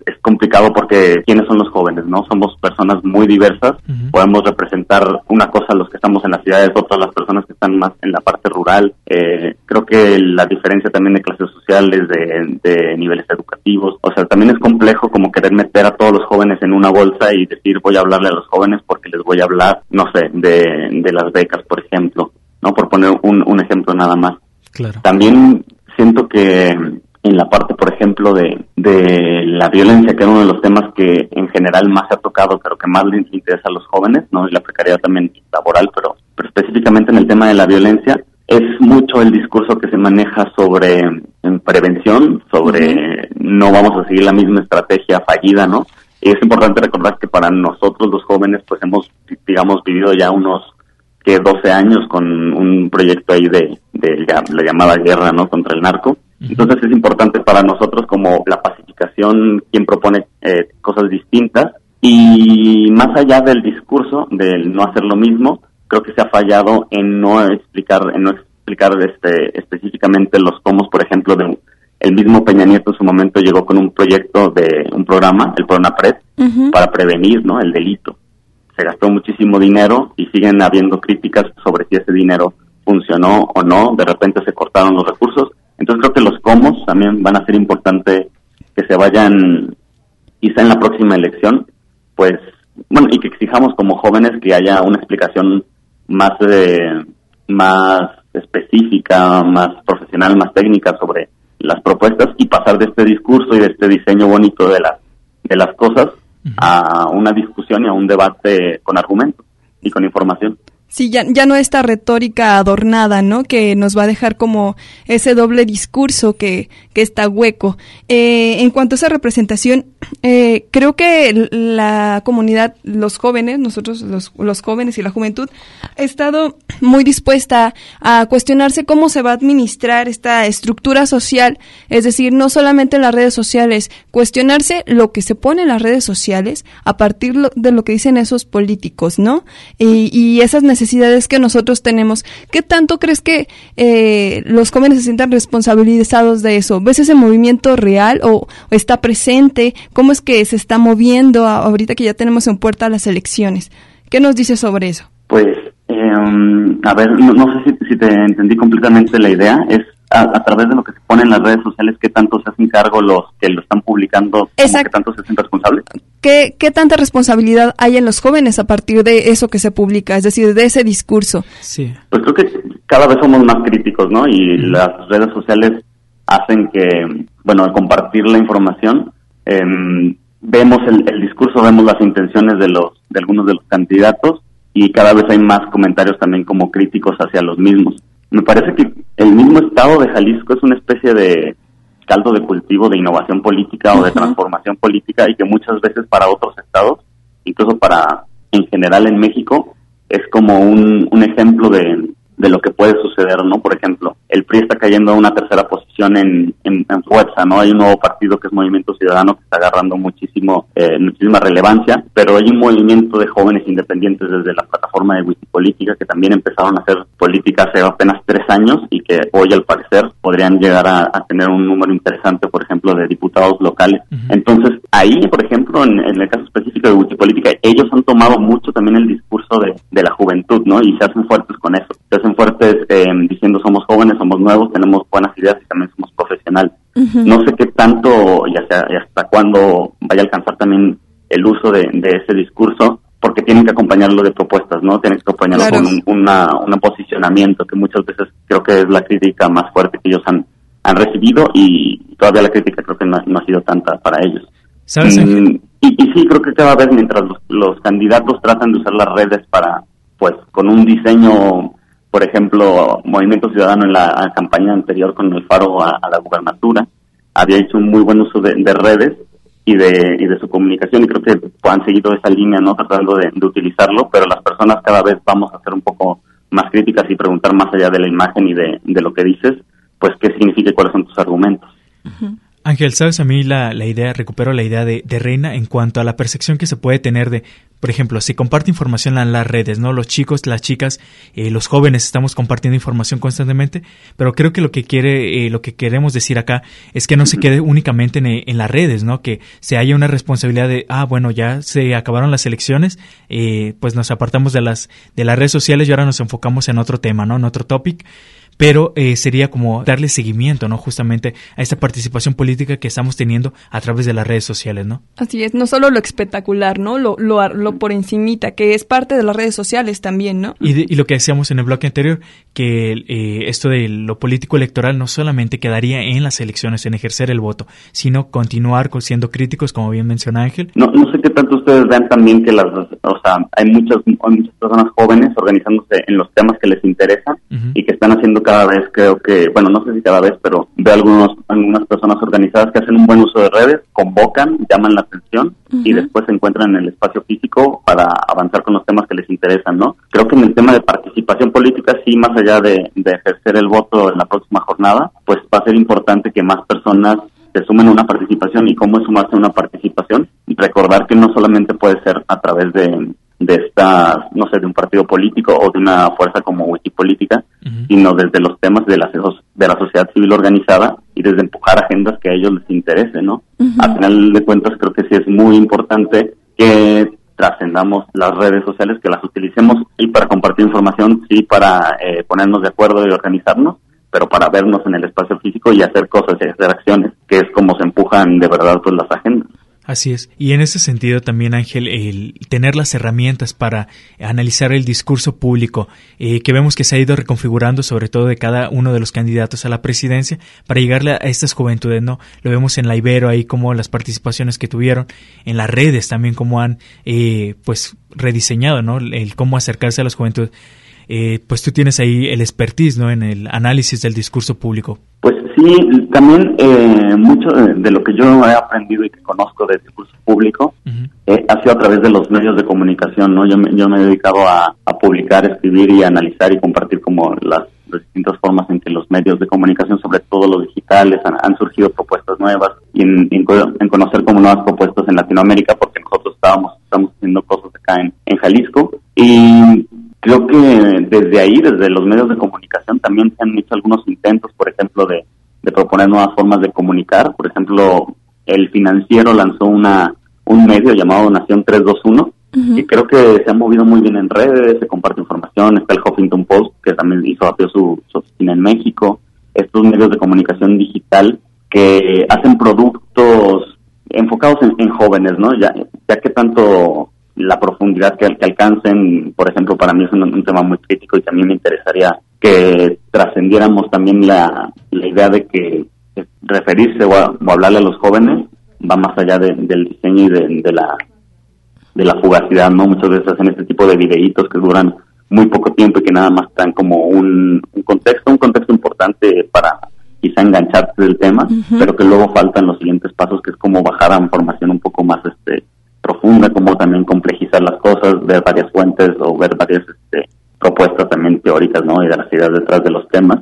es complicado porque ¿quiénes son los jóvenes, no? Somos personas muy diversas, uh-huh. Podemos representar una cosa los que estamos en las ciudades, otras las personas que están más en la parte rural. Eh, creo que la diferencia también de clases sociales, de, de niveles educativos, o sea, también es complejo como querer meter a todos los jóvenes en una bolsa y decir voy a hablarle a los jóvenes porque les voy a hablar, no sé, de, de las becas, por ejemplo, ¿no? Por poner un, un ejemplo nada más. Claro. También siento que en la parte, por ejemplo, de, de la violencia, que es uno de los temas que en general más se ha tocado, pero que más les interesa a los jóvenes, ¿no? Y la precariedad también laboral, pero, pero específicamente en el tema de la violencia, es mucho el discurso que se maneja sobre en prevención, sobre uh-huh. no vamos a seguir la misma estrategia fallida, ¿no? Y es importante recordar que para nosotros los jóvenes, pues hemos, digamos, vivido ya unos que doce años con un proyecto ahí de, de la, la llamada guerra, ¿no? Contra el narco. Entonces es importante para nosotros como la pacificación, quien propone eh, cosas distintas, y más allá del discurso del no hacer lo mismo, creo que se ha fallado en no explicar, en no explicar este específicamente los cómo, por ejemplo, de el mismo Peña Nieto en su momento llegó con un proyecto de un programa, el PRONAPRED, uh-huh. para prevenir, ¿no? El delito. Se gastó muchísimo dinero y siguen habiendo críticas sobre si ese dinero funcionó o no, de repente se cortaron los recursos. Entonces creo que los cómo también van a ser importantes que se vayan, quizá en la próxima elección, pues, bueno, y que exijamos como jóvenes que haya una explicación más, eh, más específica, más profesional, más técnica sobre las propuestas y pasar de este discurso y de este diseño bonito de las, de las cosas uh-huh. a una discusión y a un debate con argumentos y con información. Sí, ya, ya no esta retórica adornada, ¿no? Que nos va a dejar como ese doble discurso que, que está hueco. Eh, en cuanto a esa representación, eh, creo que la comunidad, los jóvenes, nosotros los, los jóvenes y la juventud, ha estado muy dispuesta a cuestionarse cómo se va a administrar esta estructura social, es decir, no solamente en las redes sociales, cuestionarse lo que se pone en las redes sociales a partir de lo que dicen esos políticos, ¿no? Y, y esas necesidades necesidades que nosotros tenemos. ¿Qué tanto crees que eh, los jóvenes se sientan responsabilizados de eso? ¿Ves ese movimiento real o, o está presente? ¿Cómo es que se está moviendo a, ahorita que ya tenemos en puerta las elecciones? ¿Qué nos dices sobre eso? Pues, eh, a ver, no, no sé si, si te entendí completamente la idea. Es a, a través de lo que se pone en las redes sociales, ¿qué tanto se hacen cargo los que lo están publicando? ¿Qué tanto se hacen responsables? ¿Qué, ¿Qué tanta responsabilidad hay en los jóvenes a partir de eso que se publica, es decir, de ese discurso? Sí. Pues creo que cada vez somos más críticos, ¿no? Y mm. las redes sociales hacen que, bueno, al compartir la información, eh, vemos el, el discurso, vemos las intenciones de los de algunos de los candidatos y cada vez hay más comentarios también como críticos hacia los mismos. Me parece que el mismo estado de Jalisco es una especie de caldo de cultivo de innovación política o de transformación política y que muchas veces para otros estados, incluso para en general en México, es como un, un ejemplo de, de lo que puede suceder, ¿no? Por ejemplo, el P R I está cayendo a una tercera posición en, en, en fuerza, ¿no? Hay un nuevo partido que es Movimiento Ciudadano que está agarrando muchísimo eh, muchísima relevancia, pero hay un movimiento de jóvenes independientes desde la plataforma de Wikipolítica que también empezaron a hacer política hace apenas tres años y que hoy al parecer podrían llegar a, a tener un número interesante, por ejemplo, de diputados locales. Uh-huh. Entonces, ahí, por ejemplo, en, en el caso específico de Wikipolítica, ellos han tomado mucho también el discurso de, de la juventud, ¿no? Y se hacen fuertes con eso. Se hacen fuertes eh, diciendo somos jóvenes, somos nuevos, tenemos buenas ideas y también somos profesionales. Uh-huh. No sé qué tanto y hasta, y hasta cuándo vaya a alcanzar también el uso de, de ese discurso, porque tienen que acompañarlo de propuestas, ¿no? Tienen que acompañarlo claro. con un una, un posicionamiento que muchas veces creo que es la crítica más fuerte que ellos han, han recibido y todavía la crítica creo que no, no ha sido tanta para ellos. ¿Sabes? Mm, y, y sí, creo que cada vez mientras los, los candidatos tratan de usar las redes para, pues, con un diseño, por ejemplo, Movimiento Ciudadano en la campaña anterior con el Faro a, a la gubernatura, había hecho un muy buen uso de, de redes y de y de su comunicación y creo que han seguido esa línea, no tratando de, de utilizarlo, pero las personas cada vez vamos a ser un poco más críticas y preguntar más allá de la imagen y de, de lo que dices, pues qué significa y cuáles son tus argumentos. Uh-huh. Ángel, sabes, a mí la, la idea, recupero la idea de, de Reina en cuanto a la percepción que se puede tener de, por ejemplo, se comparte información en las redes, ¿no? Los chicos, las chicas, eh, los jóvenes estamos compartiendo información constantemente, pero creo que lo que quiere, eh, lo que queremos decir acá es que no se quede únicamente en, en las redes, ¿no? Que se haya una responsabilidad de, ah, bueno, ya se acabaron las elecciones, eh, pues nos apartamos de las, de las redes sociales y ahora nos enfocamos en otro tema, ¿no? En otro topic. Pero eh, sería como darle seguimiento, ¿no? Justamente a esta participación política que estamos teniendo a través de las redes sociales, ¿no? Así es, no solo lo espectacular, ¿no? Lo, lo, lo por encimita, que es parte de las redes sociales también, ¿no? Y, de, y lo que decíamos en el bloque anterior, que eh, esto de lo político electoral no solamente quedaría en las elecciones, en ejercer el voto, sino continuar siendo críticos, como bien menciona Ángel. No, no sé qué tanto ustedes vean también que las, o sea, hay muchas, hay muchas personas jóvenes organizándose en los temas que les interesan uh-huh. y que están haciendo cada vez, creo que, bueno, no sé si cada vez, pero veo algunos, algunas personas organizadas que hacen un buen uso de redes, convocan, llaman la atención uh-huh. y después se encuentran en el espacio físico para avanzar con los temas que les interesan, ¿no? Creo que en el tema de participación política, sí, más allá de, de ejercer el voto en la próxima jornada, pues va a ser importante que más personas se sumen a una participación. ¿Y cómo es sumarse a una participación? Y recordar que no solamente puede ser a través de, de esta, no sé, de un partido político o de una fuerza como Wikipolítica, uh-huh. sino desde los temas de la, de la sociedad civil organizada y desde empujar agendas que a ellos les interese, ¿no? Uh-huh. Al final de cuentas, creo que sí es muy importante que trascendamos las redes sociales, que las utilicemos y para compartir información, sí, para eh, ponernos de acuerdo y organizarnos, pero para vernos en el espacio físico y hacer cosas y hacer acciones, que es como se empujan de verdad pues las agendas. Así es. Y en ese sentido también, Ángel, el tener las herramientas para analizar el discurso público, eh, que vemos que se ha ido reconfigurando, sobre todo de cada uno de los candidatos a la presidencia, para llegarle a estas juventudes, ¿no? Lo vemos en la Ibero, ahí como las participaciones que tuvieron, en las redes también como han, eh, pues, rediseñado, ¿no? El cómo acercarse a las juventudes. Eh, pues tú tienes ahí el expertise, ¿no? En el análisis del discurso público. Pues sí, también eh, mucho de, de lo que yo he aprendido y que conozco del discurso público uh-huh. eh, ha sido a través de los medios de comunicación, ¿no? Yo me, yo me he dedicado a, a publicar, escribir y analizar y compartir como las, las distintas formas en que los medios de comunicación, sobre todo los digitales, han, han surgido propuestas nuevas y en, en, en conocer como nuevas propuestas en Latinoamérica, porque nosotros estábamos estamos haciendo cosas acá en, en Jalisco y creo que desde ahí, desde los medios de comunicación, también se han hecho algunos intentos, por ejemplo, de, de proponer nuevas formas de comunicar. Por ejemplo, El Financiero lanzó una un medio llamado Nación trescientos veintiuno, uh-huh. y creo que se ha movido muy bien en redes, se comparte información. Está el Huffington Post, que también hizo abrió su, su oficina en México. Estos medios de comunicación digital que hacen productos enfocados en, en jóvenes, ¿no? Ya, ya que tanto la profundidad que, que alcancen, por ejemplo, para mí es un, un tema muy crítico y también me interesaría que trascendiéramos también la, la idea de que referirse o, a, o hablarle a los jóvenes va más allá de, del diseño y de, de la de la fugacidad, ¿no? Muchas veces hacen este tipo de videitos que duran muy poco tiempo y que nada más dan como un, un contexto, un contexto importante para quizá engancharse del tema, uh-huh. pero que luego faltan los siguientes pasos, que es como bajar a información un poco más este profunda, como también complejizar las cosas, ver varias fuentes o ver varias este, propuestas también teóricas, ¿no? Y de las ideas detrás de los temas.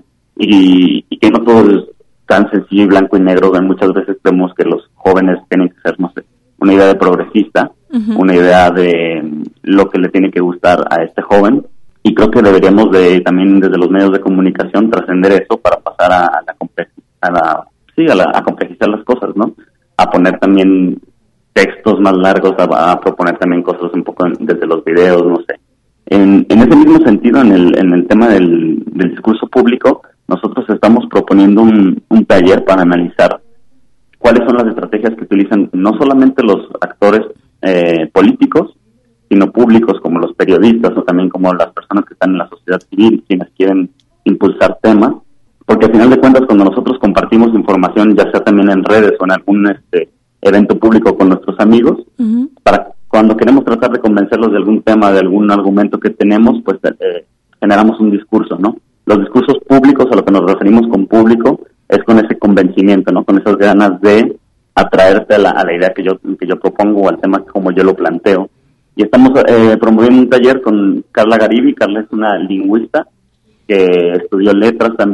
Y, y que no todo es tan sencillo y blanco y negro. Muchas veces vemos que los jóvenes tienen que ser, no sé, una idea de progresista, uh-huh. una idea de lo que le tiene que gustar a este joven. Y creo que deberíamos de también desde los medios de comunicación trascender eso para pasar a, a la, comple- a la sí, a, la, a complejizar las cosas, ¿no? A poner también textos más largos, a, a proponer también cosas un poco en, desde los videos, no sé. En, en ese mismo sentido, en el, en el tema del, del discurso público, nosotros estamos proponiendo un, un taller para analizar cuáles son las estrategias que utilizan no solamente los actores eh, políticos, sino públicos como los periodistas o también como las personas que están en la sociedad civil, quienes quieren impulsar temas, porque al final de cuentas cuando nosotros compartimos información, ya sea también en redes o en algún este evento público con nuestros amigos, uh-huh. para cuando queremos tratar de convencerlos de algún tema, de algún argumento que tenemos, pues eh, generamos un discurso, ¿no? Los discursos públicos, a lo que nos referimos con público, es con ese convencimiento, ¿no? Con esas ganas de atraerte a la, a la idea que yo que yo propongo o al tema como yo lo planteo. Y estamos eh, promoviendo un taller con Carla Garibi. Carla es una lingüista que estudió letras también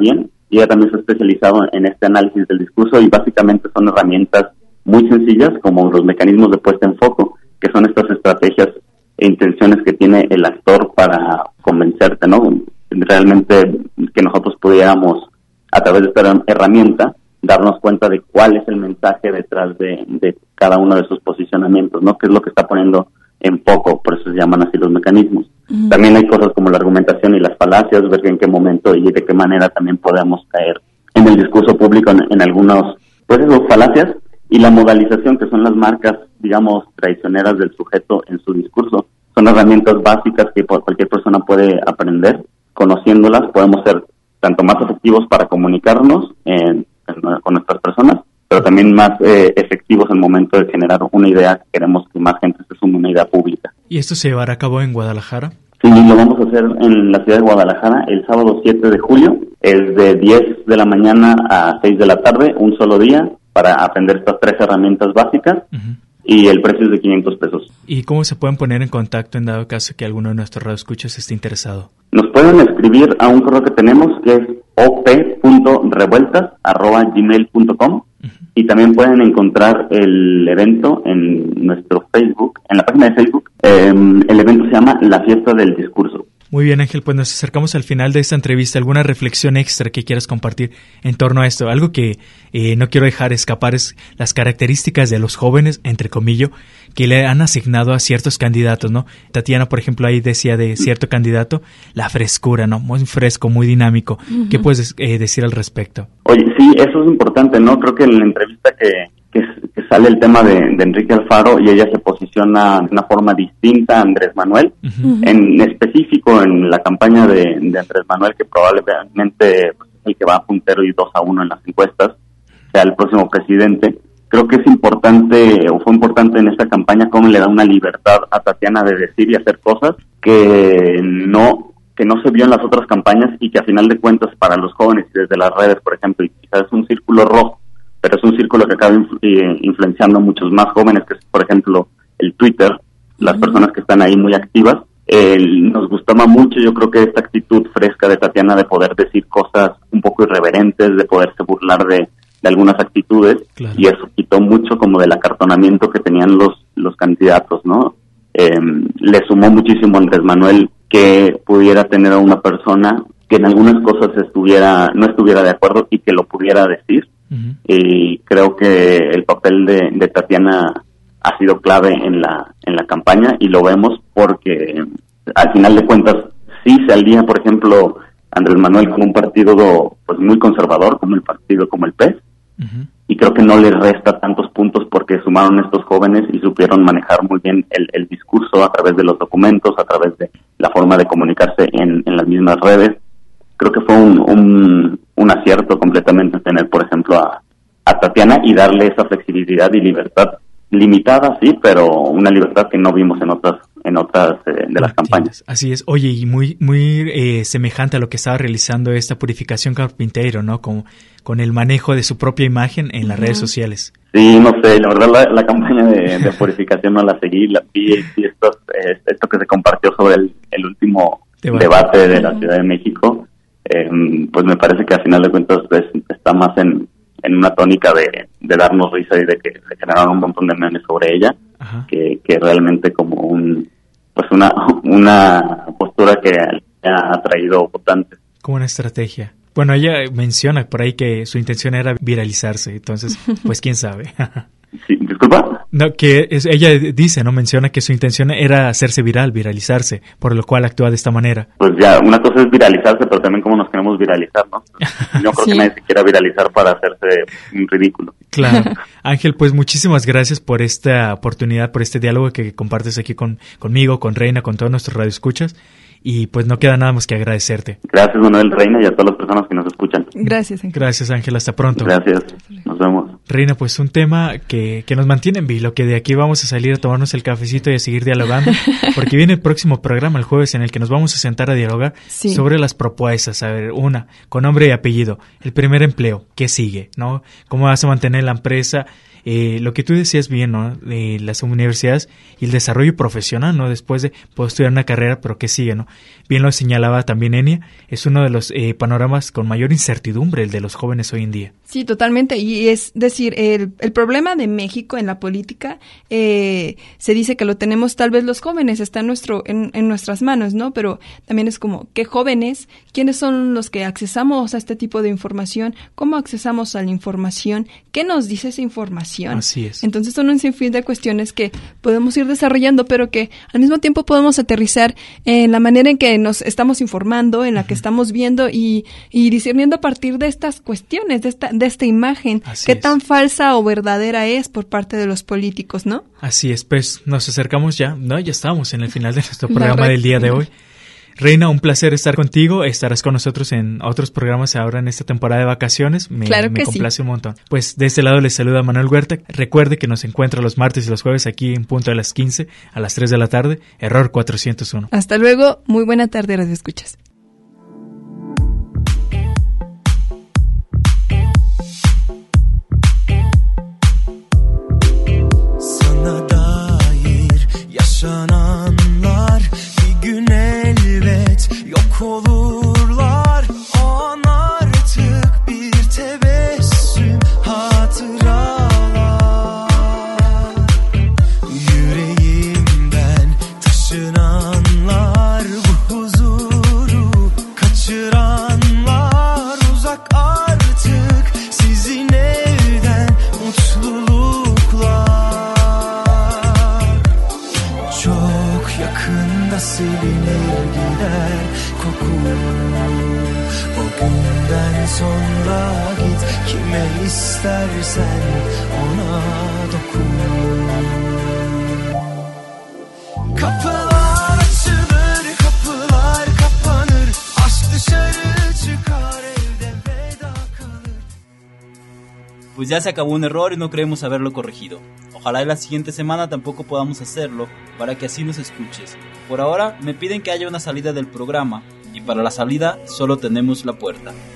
y ella también se ha especializado en este análisis del discurso y básicamente son herramientas muy sencillas como los mecanismos de puesta en foco, que son estas estrategias e intenciones que tiene el actor para convencerte, ¿no? Realmente que nosotros pudiéramos, a través de esta herramienta, darnos cuenta de cuál es el mensaje detrás de, de cada uno de sus posicionamientos, ¿no? Qué es lo que está poniendo en foco, por eso se llaman así los mecanismos. Uh-huh. También hay cosas como la argumentación y las falacias, ver en qué momento y de qué manera también podemos caer en el discurso público en, en algunos, pues eso, falacias, y la modalización, que son las marcas, digamos, traicioneras del sujeto en su discurso. Son herramientas básicas que cualquier persona puede aprender. Conociéndolas podemos ser tanto más efectivos para comunicarnos en, en, con nuestras personas, pero también más eh, efectivos en el momento de generar una idea que queremos que más gente se sume, una idea pública. ¿Y esto se llevará a cabo en Guadalajara? Sí, lo vamos a hacer en la ciudad de Guadalajara el sábado siete de julio. Es de diez de la mañana a seis de la tarde, un solo día, para aprender estas tres herramientas básicas. Uh-huh. Y el precio es de quinientos pesos. ¿Y cómo se pueden poner en contacto en dado caso que alguno de nuestros radioescuchas esté interesado? Nos pueden escribir a un correo que tenemos que es o p punto revueltas arroba gmail punto com. Uh-huh. Y también pueden encontrar el evento en nuestro Facebook, en la página de Facebook. Eh, el evento se llama La Fiesta del Discurso. Muy bien, Ángel, pues nos acercamos al final de esta entrevista. ¿Alguna reflexión extra que quieras compartir en torno a esto? Algo que eh, no quiero dejar escapar es las características de los jóvenes, entre comillas, que le han asignado a ciertos candidatos, ¿no? Tatiana, por ejemplo, ahí decía de cierto candidato, la frescura, ¿no? Muy fresco, muy dinámico. Uh-huh. ¿Qué puedes eh, decir al respecto? Oye, sí, eso es importante, ¿no? Creo que en la entrevista que... Que, que sale el tema de, de Enrique Alfaro y ella se posiciona de una forma distinta a Andrés Manuel, uh-huh. en específico en la campaña de, de Andrés Manuel, que probablemente pues, es el que va a puntero y dos a uno en las encuestas, sea el próximo presidente. Creo que es importante, o fue importante en esta campaña, cómo le da una libertad a Tatiana de decir y hacer cosas que no que no se vio en las otras campañas y que a final de cuentas para los jóvenes y desde las redes, por ejemplo, y quizás es un círculo rojo, pero es un círculo que acaba influ- influenciando a muchos más jóvenes, que es, por ejemplo, el Twitter, las uh-huh. personas que están ahí muy activas. Eh, nos gustaba mucho, yo creo que esta actitud fresca de Tatiana de poder decir cosas un poco irreverentes, de poderse burlar de, de algunas actitudes, claro. Y eso quitó mucho como del acartonamiento que tenían los, los candidatos, ¿no? Eh, le sumó muchísimo a Andrés Manuel que pudiera tener a una persona que en algunas cosas estuviera no estuviera de acuerdo y que lo pudiera decir. Uh-huh. Y creo que el papel de, de Tatiana ha sido clave en la en la campaña y lo vemos porque al final de cuentas sí se alía, por ejemplo, Andrés Manuel con un partido pues muy conservador como el partido como el P E S, uh-huh. y creo que no le resta tantos puntos porque sumaron estos jóvenes y supieron manejar muy bien el, el discurso a través de los documentos, a través de la forma de comunicarse en, en las mismas redes. Creo que fue un, un, un acierto completamente tener, por ejemplo, a, a Tatiana y darle esa flexibilidad y libertad limitada, sí, pero una libertad que no vimos en otras en otras eh, de las campañas. Así es. Oye, y muy muy eh, semejante a lo que estaba realizando esta Purificación Carpintero, ¿no? Con, con el manejo de su propia imagen en las uh-huh. redes sociales. Sí, no sé, la verdad la, la campaña de, de Purificación no la seguí, la vi y esto, eh, esto que se compartió sobre el, el último debate, debate de la Ciudad de México, eh, pues me parece que al final de cuentas pues, está más en en una tónica de, de darnos risa y de que se generaron un montón de memes sobre ella, que, que realmente como un pues una una postura que ha atraído votantes. Como una estrategia. Bueno, ella menciona por ahí que su intención era viralizarse, entonces, pues quién sabe. Sí, ¿disculpa? No, que es, ella dice, ¿no? Menciona que su intención era hacerse viral, viralizarse, por lo cual actúa de esta manera. Pues ya, una cosa es viralizarse, pero también cómo nos queremos viralizar, ¿no? Yo creo sí. que nadie se quiera viralizar para hacerse un ridículo. Claro. Ángel, pues muchísimas gracias por esta oportunidad, por este diálogo que compartes aquí con conmigo, con Reina, con todos nuestros radioescuchas. Y pues no queda nada más que agradecerte. Gracias, Manuel Reina, y a todas las personas que nos escuchan. Gracias, Ángel. Gracias, Ángel. Hasta pronto. Gracias. Nos vemos. Reina, pues un tema que, que nos mantiene en vilo, que de aquí vamos a salir a tomarnos el cafecito y a seguir dialogando, porque viene el próximo programa el jueves en el que nos vamos a sentar a dialogar sí. sobre las propuestas. A ver, una, con nombre y apellido, el primer empleo, ¿qué sigue? ¿No? ¿Cómo vas a mantener la empresa? Eh, lo que tú decías bien, ¿no? De las universidades y el desarrollo profesional, ¿no? Después de, puedo estudiar una carrera, pero ¿qué sigue, no? Bien lo señalaba también Enia, es uno de los eh, panoramas con mayor incertidumbre, el de los jóvenes hoy en día. Sí, totalmente, y es decir, el, el problema de México en la política, eh, se dice que lo tenemos tal vez los jóvenes, está en, nuestro, en, en nuestras manos, ¿no? Pero también es como, ¿qué jóvenes? ¿Quiénes son los que accesamos a este tipo de información? ¿Cómo accesamos a la información? ¿Qué nos dice esa información? Así es. Entonces son un sinfín de cuestiones que podemos ir desarrollando, pero que al mismo tiempo podemos aterrizar en la manera en que nos estamos informando, en la uh-huh. que estamos viendo y, y discerniendo a partir de estas cuestiones, de esta, de esta imagen, Así qué es. tan falsa o verdadera es por parte de los políticos, ¿no? Así es, pues nos acercamos ya, ¿no? Ya estamos en el final de nuestro programa del día de hoy. Reina, un placer estar contigo. Estarás con nosotros en otros programas ahora en esta temporada de vacaciones. Me, claro que me complace sí. un montón. Pues de este lado les saluda Manuel Huerta. Recuerde que nos encuentra los martes y los jueves aquí en punto de las quince a las tres de la tarde. Error cuatrocientos uno. Hasta luego. Muy buena tarde, Radio Escuchas. Sana dair yaşananlar bir gün elbet yok olurlar. O an artık bir tebessüm hatıralar. Yüreğimden taşınanlar, bu huzuru kaçıranlar. Uzak artık sizin evden mutluluklar. Çok yakında silinir gider kokun. O günden sonra git, kime istersen ona dokun. Kapılar açılır, kapılar kapanır. Aşk dışarı çıkar, evde veda kalır. Pues ya se acabó un error y no creemos haberlo corregido. Ojalá en la siguiente semana tampoco podamos hacerlo, para que así nos escuches. Por ahora me piden que haya una salida del programa, y para la salida solo tenemos la puerta.